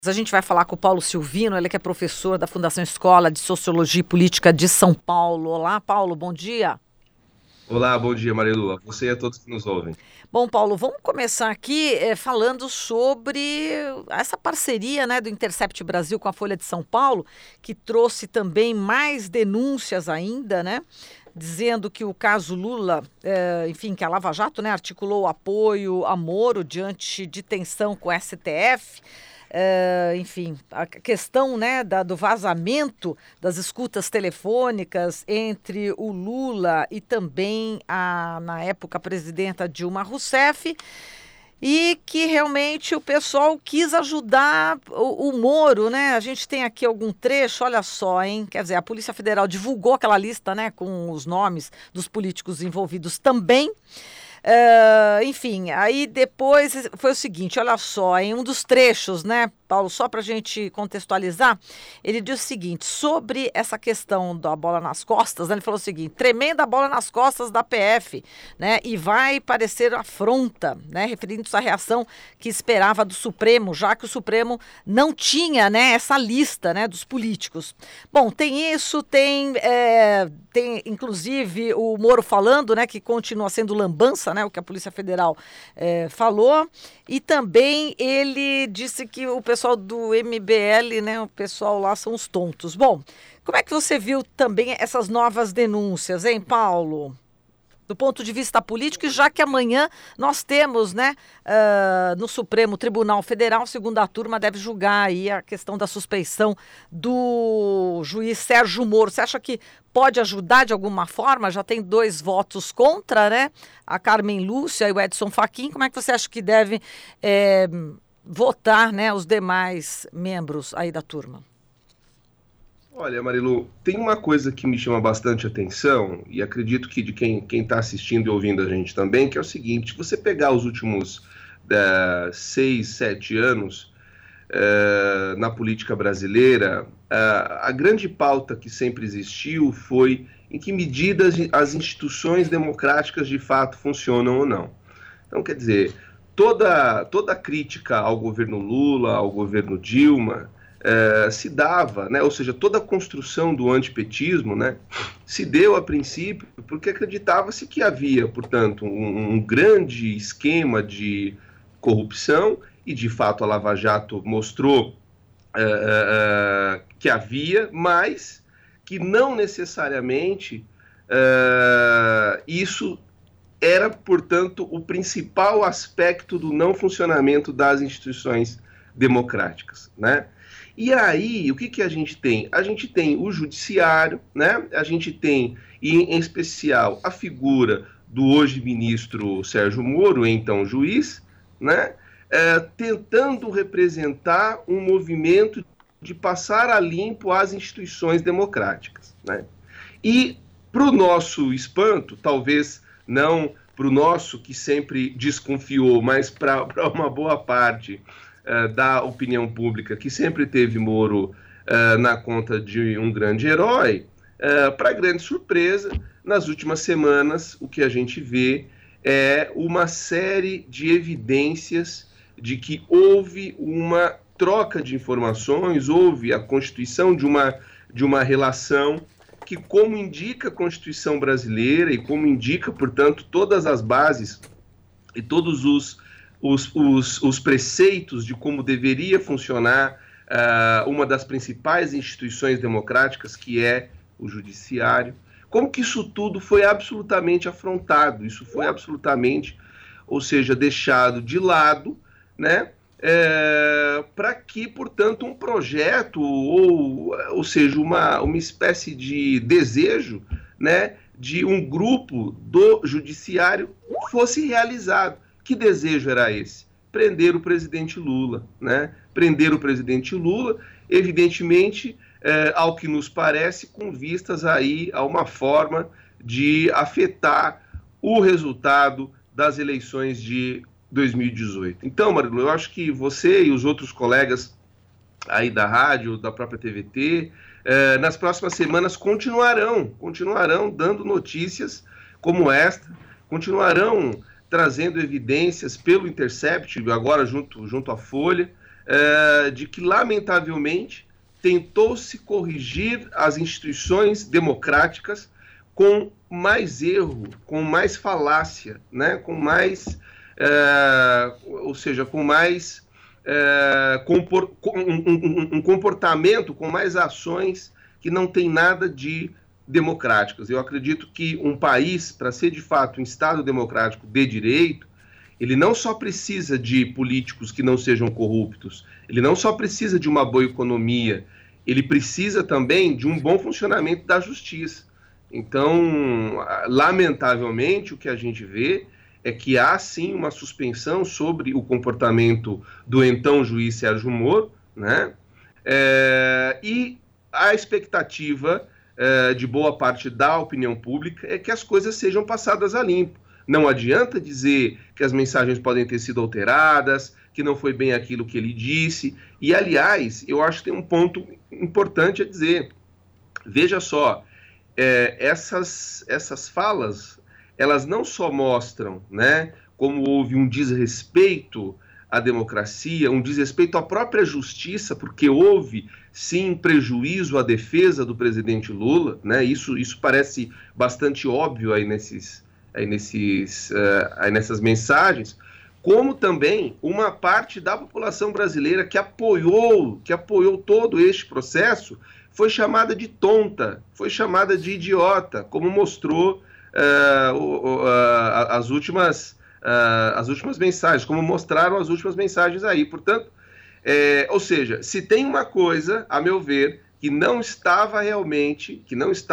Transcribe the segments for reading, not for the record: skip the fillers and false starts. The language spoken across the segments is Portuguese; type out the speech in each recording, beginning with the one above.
A gente vai falar com o Paulo Silvino, ele que é professor da Fundação Escola de Sociologia e Política de São Paulo. Olá, Paulo, bom dia. Olá, bom dia, Marilu. A você e a todos que nos ouvem. Bom, Paulo, vamos começar aqui falando sobre essa parceria, né, do Intercept Brasil com a Folha de São Paulo, que trouxe também mais denúncias ainda, né? Dizendo que o caso Lula, enfim, que a Lava Jato, né, articulou o apoio a Moro diante de tensão com o STF. Enfim, a questão, né, do vazamento das escutas telefônicas entre o Lula e também na época, a presidenta Dilma Rousseff, e que realmente o pessoal quis ajudar o Moro, né? A gente tem aqui algum trecho, olha só, hein? Quer dizer, a Polícia Federal divulgou aquela lista, né, com os nomes dos políticos envolvidos também. Enfim, aí depois foi o seguinte, olha só, em um dos trechos, né, Paulo, só para a gente contextualizar, ele diz o seguinte, sobre essa questão da bola nas costas, né, ele falou o seguinte, tremenda bola nas costas da PF, né, e vai parecer afronta, né, referindo-se à reação que esperava do Supremo, já que o Supremo não tinha, né, essa lista, né, dos políticos. Bom, tem isso, tem inclusive o Moro falando, né, que continua sendo lambança, né, o que a Polícia Federal falou, e também ele disse que o pessoal do MBL, né, o pessoal lá são os tontos. Bom, como é que você viu também essas novas denúncias, hein, Paulo? Do ponto de vista político, e já que amanhã nós temos, né, no Supremo Tribunal Federal, segunda turma deve julgar aí a questão da suspeição do juiz Sérgio Moro. Você acha que pode ajudar de alguma forma? Já tem 2 votos contra, né? A Carmen Lúcia e o Edson Fachin. Como é que você acha que deve votar, né, os demais membros aí da turma? Olha, Marilu, tem uma coisa que me chama bastante atenção, e acredito que de quem está assistindo e ouvindo a gente também, que é o seguinte, você pegar os últimos 6, 7 anos na política brasileira, a grande pauta que sempre existiu foi em que medida as instituições democráticas de fato funcionam ou não. Então, quer dizer, toda crítica ao governo Lula, ao governo Dilma, se dava, né, ou seja, toda a construção do antipetismo, né, se deu a princípio porque acreditava-se que havia, portanto, um grande esquema de corrupção e, de fato, a Lava Jato mostrou que havia, mas que não necessariamente isso era, portanto, o principal aspecto do não funcionamento das instituições democráticas, né? E aí, o que a gente tem? A gente tem o judiciário, né? A gente tem, em especial, a figura do hoje ministro Sérgio Moro, então juiz, né? Tentando representar um movimento de passar a limpo as instituições democráticas, né? E, para o nosso espanto, talvez não para o nosso, que sempre desconfiou, mas para uma boa parte da opinião pública, que sempre teve Moro na conta de um grande herói, para grande surpresa, nas últimas semanas, o que a gente vê é uma série de evidências de que houve uma troca de informações, houve a constituição de uma relação que, como indica a Constituição brasileira e como indica, portanto, todas as bases e todos os preceitos de como deveria funcionar uma das principais instituições democráticas, que é o judiciário, como que isso tudo foi absolutamente afrontado, isso foi absolutamente, ou seja, deixado de lado, né? Para que, portanto, um projeto, ou seja, uma espécie de desejo, né, de um grupo do judiciário fosse realizado. Que desejo era esse? Prender o presidente Lula, né? Prender o presidente Lula, evidentemente, ao que nos parece, com vistas aí a uma forma de afetar o resultado das eleições de 2018. Então, Marilu, eu acho que você e os outros colegas aí da rádio, da própria TVT, nas próximas semanas continuarão dando notícias como esta, continuarão trazendo evidências pelo Intercept, agora junto à Folha, de que, lamentavelmente, tentou-se corrigir as instituições democráticas com mais erro, com mais falácia, né? Com mais, ou seja, com mais um comportamento, com mais ações que não tem nada de democráticas. Eu acredito que um país, para ser de fato um Estado democrático de direito, ele não só precisa de políticos que não sejam corruptos, ele não só precisa de uma boa economia, ele precisa também de um bom funcionamento da justiça. Então, lamentavelmente, o que a gente vê é que há sim uma suspensão sobre o comportamento do então juiz Sérgio Moro, né? E a expectativa de boa parte da opinião pública é que as coisas sejam passadas a limpo. Não adianta dizer que as mensagens podem ter sido alteradas, que não foi bem aquilo que ele disse. E, aliás, eu acho que tem um ponto importante a dizer. Veja só, essas falas, elas não só mostram, né, como houve um desrespeito à democracia, um desrespeito à própria justiça, porque houve, sim, prejuízo à defesa do presidente Lula, né? Isso parece bastante óbvio aí nessas mensagens, como também uma parte da população brasileira que apoiou todo este processo foi chamada de tonta, foi chamada de idiota, como mostrou as últimas mensagens, como mostraram as últimas mensagens aí. Portanto, ou seja, se tem uma coisa, a meu ver, que não estava realmente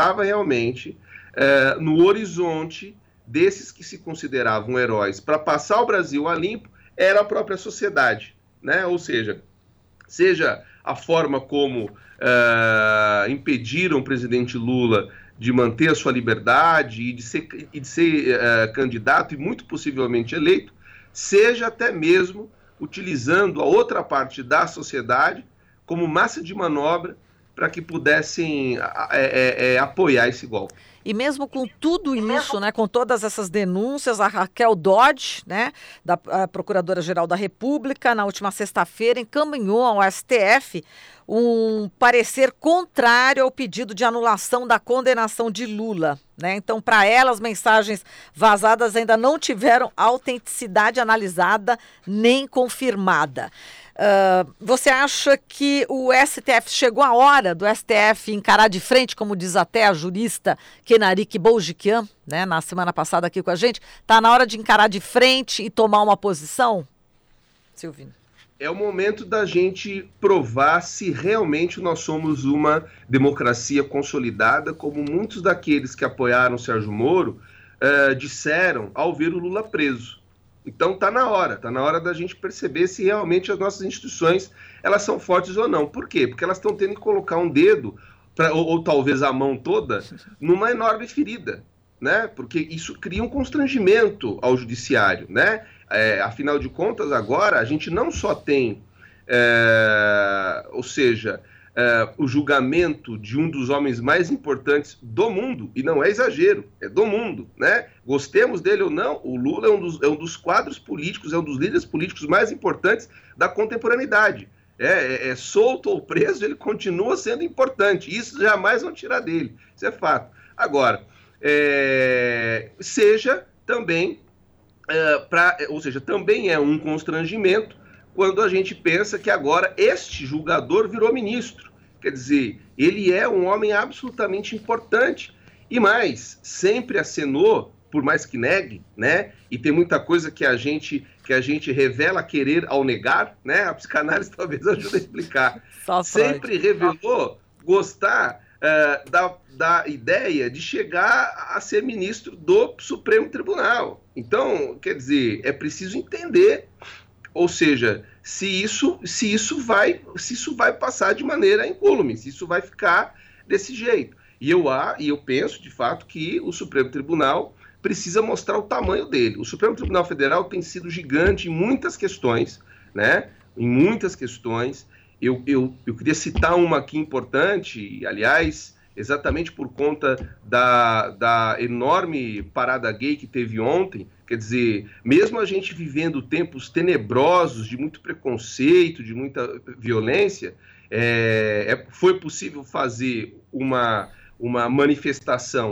no horizonte desses que se consideravam heróis para passar o Brasil a limpo, era a própria sociedade, né? Ou seja a forma como impediram o presidente Lula de manter a sua liberdade e de ser candidato e muito possivelmente eleito, seja até mesmo utilizando a outra parte da sociedade como massa de manobra para que pudessem apoiar esse golpe. E mesmo com tudo isso, né, com todas essas denúncias, a Raquel Dodge, né, da Procuradora-Geral da República, na última sexta-feira, encaminhou ao STF um parecer contrário ao pedido de anulação da condenação de Lula, né? Então, para ela, as mensagens vazadas ainda não tiveram autenticidade analisada nem confirmada. Você acha que o STF, chegou a hora do STF encarar de frente, como diz até a jurista Kenarik Boljikian, né, na semana passada aqui com a gente, está na hora de encarar de frente e tomar uma posição? Silvino. É o momento da gente provar se realmente nós somos uma democracia consolidada, como muitos daqueles que apoiaram Sérgio Moro disseram ao ver o Lula preso. Então está na hora da gente perceber se realmente as nossas instituições elas são fortes ou não. Por quê? Porque elas estão tendo que colocar um dedo, ou talvez a mão toda, numa enorme ferida, né? Porque isso cria um constrangimento ao judiciário, né? Afinal de contas, agora a gente não só tem, o julgamento de um dos homens mais importantes do mundo, e não é exagero, é do mundo, né? Gostemos dele ou não, o Lula é um dos quadros políticos, é um dos líderes políticos mais importantes da contemporaneidade. Solto ou preso, ele continua sendo importante, isso jamais vão tirar dele, isso é fato. Agora, seja também, também é um constrangimento quando a gente pensa que agora este julgador virou ministro. Quer dizer, ele é um homem absolutamente importante. E mais, sempre acenou, por mais que negue, né? E tem muita coisa que a gente revela querer ao negar, né? A psicanálise talvez ajude a explicar. Sempre revelou gostar da ideia de chegar a ser ministro do Supremo Tribunal. Então, quer dizer, é preciso entender, ou seja, se isso vai passar de maneira incólume, se isso vai ficar desse jeito. E eu penso, de fato, que o Supremo Tribunal precisa mostrar o tamanho dele. O Supremo Tribunal Federal tem sido gigante em muitas questões, né? Em muitas questões. Eu queria citar uma aqui importante, aliás, exatamente por conta da enorme parada gay que teve ontem, Quer dizer, mesmo a gente vivendo tempos tenebrosos, de muito preconceito, de muita violência, foi possível fazer uma manifestação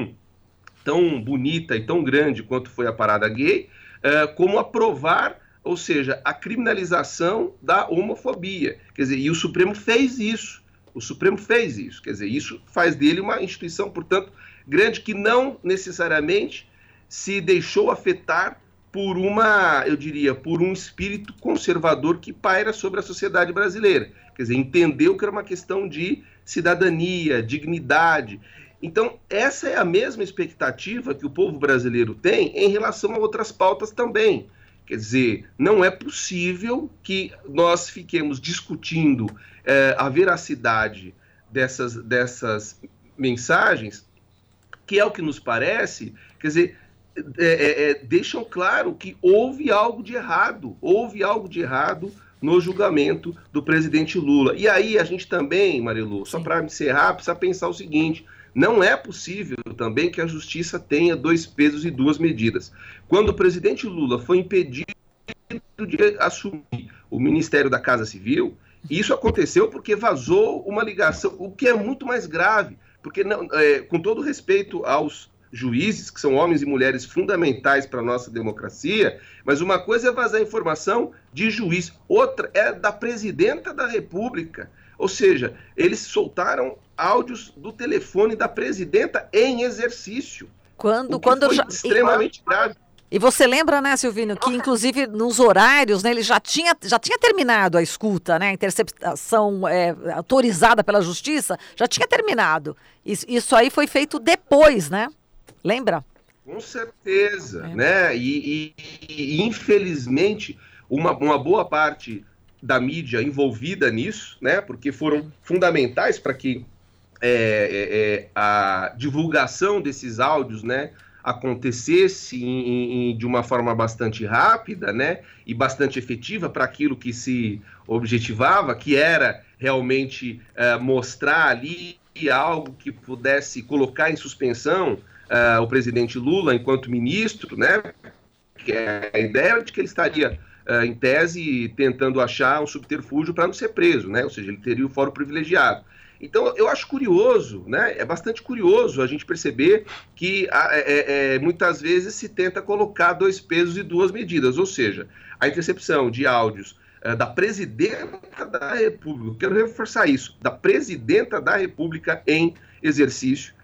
tão bonita e tão grande quanto foi a Parada Gay, como aprovar, ou seja, a criminalização da homofobia. Quer dizer, e o Supremo fez isso. Quer dizer, isso faz dele uma instituição, portanto, grande, que não necessariamente se deixou afetar por por um espírito conservador que paira sobre a sociedade brasileira. Quer dizer, entendeu que era uma questão de cidadania, dignidade. Então, essa é a mesma expectativa que o povo brasileiro tem em relação a outras pautas também. Quer dizer, não é possível que nós fiquemos discutindo a veracidade dessas mensagens, que é o que nos parece, quer dizer, deixam claro que houve algo de errado no julgamento do presidente Lula. E aí a gente também, Marilu, só para encerrar, precisa pensar o seguinte: não é possível também que a justiça tenha dois pesos e duas medidas. Quando o presidente Lula foi impedido de assumir o Ministério da Casa Civil, isso aconteceu porque vazou uma ligação, o que é muito mais grave, porque, com todo respeito aos juízes, que são homens e mulheres fundamentais para a nossa democracia, mas uma coisa é vazar informação de juiz, outra é da presidenta da República. Ou seja, eles soltaram áudios do telefone da presidenta em exercício. Quando extremamente grave. E você lembra, né, Silvino, que inclusive nos horários, né, ele já tinha terminado a escuta, né, a interceptação autorizada pela justiça, já tinha terminado. Isso aí foi feito depois, né? Lembra? Com certeza, né? E infelizmente uma boa parte da mídia envolvida nisso, né? Porque foram fundamentais para que a divulgação desses áudios, né, acontecesse de uma forma bastante rápida, né, e bastante efetiva para aquilo que se objetivava, que era realmente mostrar ali algo que pudesse colocar em suspensão o presidente Lula enquanto ministro, né, que é a ideia de que ele estaria, em tese, tentando achar um subterfúgio para não ser preso, né, ou seja, ele teria o fórum privilegiado. Então, eu acho curioso, né, é bastante curioso a gente perceber que muitas vezes se tenta colocar dois pesos e duas medidas, ou seja, a intercepção de áudios da presidenta da República, quero reforçar isso, da presidenta da República em exercício,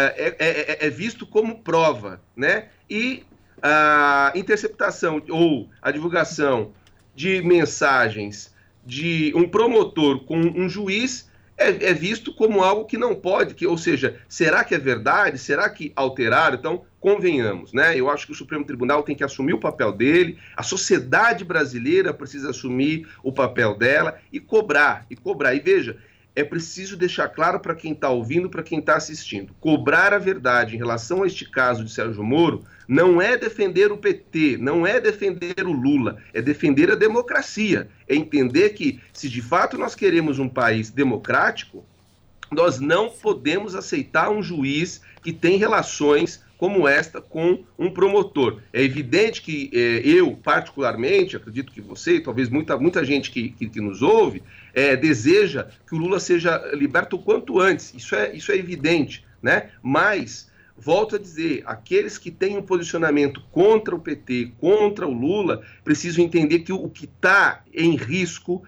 é visto como prova, né? E a interceptação ou a divulgação de mensagens de um promotor com um juiz é visto como algo que não pode, ou seja, será que é verdade? Será que alteraram? Então, convenhamos, né? Eu acho que o Supremo Tribunal tem que assumir o papel dele, a sociedade brasileira precisa assumir o papel dela e cobrar. E veja, é preciso deixar claro para quem está ouvindo, para quem está assistindo. Cobrar a verdade em relação a este caso de Sérgio Moro não é defender o PT, não é defender o Lula, é defender a democracia. É entender que, se de fato nós queremos um país democrático, nós não podemos aceitar um juiz que tem relações como esta com um promotor. É evidente que eu, particularmente, acredito que você e talvez muita gente que nos ouve, deseja que o Lula seja liberto o quanto antes. Isso é evidente, né? Mas, volto a dizer, aqueles que têm um posicionamento contra o PT, contra o Lula, precisam entender que o que está em risco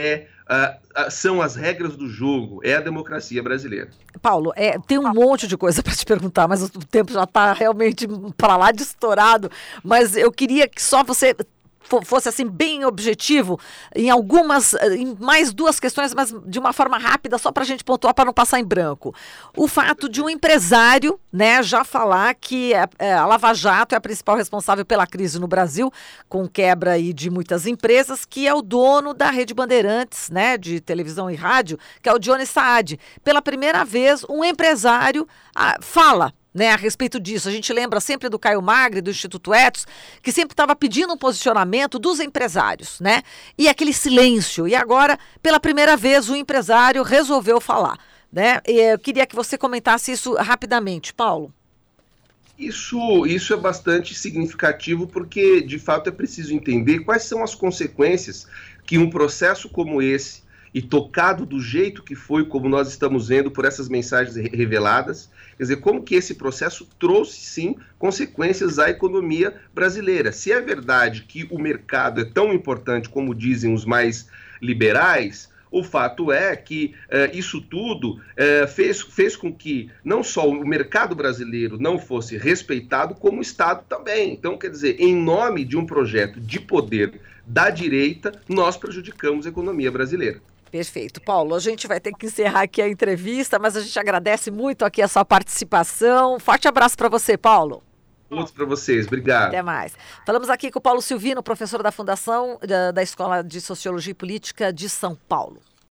são as regras do jogo, é a democracia brasileira. Paulo, tem um monte de coisa para te perguntar, mas o tempo já está realmente para lá de estourado, mas eu queria que só você fosse assim bem objetivo em mais duas questões, mas de uma forma rápida, só para a gente pontuar, para não passar em branco. O fato de um empresário, né, já falar que a Lava Jato é a principal responsável pela crise no Brasil, com quebra aí de muitas empresas, que é o dono da Rede Bandeirantes, né, de televisão e rádio, que é o Johnny Saad. Pela primeira vez, um empresário fala, né, a respeito disso. A gente lembra sempre do Caio Magri, do Instituto Etos, que sempre estava pedindo um posicionamento dos empresários, né? E aquele silêncio. E agora, pela primeira vez, o empresário resolveu falar, né? Eu queria que você comentasse isso rapidamente, Paulo. Isso é bastante significativo porque, de fato, é preciso entender quais são as consequências que um processo como esse, e tocado do jeito que foi, como nós estamos vendo por essas mensagens reveladas, quer dizer, como que esse processo trouxe, sim, consequências à economia brasileira. Se é verdade que o mercado é tão importante como dizem os mais liberais, o fato é que isso tudo fez com que não só o mercado brasileiro não fosse respeitado, como o Estado também. Então, quer dizer, em nome de um projeto de poder da direita, nós prejudicamos a economia brasileira. Perfeito. Paulo, a gente vai ter que encerrar aqui a entrevista, mas a gente agradece muito aqui a sua participação. Forte abraço para você, Paulo. Outros para vocês, obrigado. Até mais. Falamos aqui com o Paulo Silvino, professor da Fundação da Escola de Sociologia e Política de São Paulo.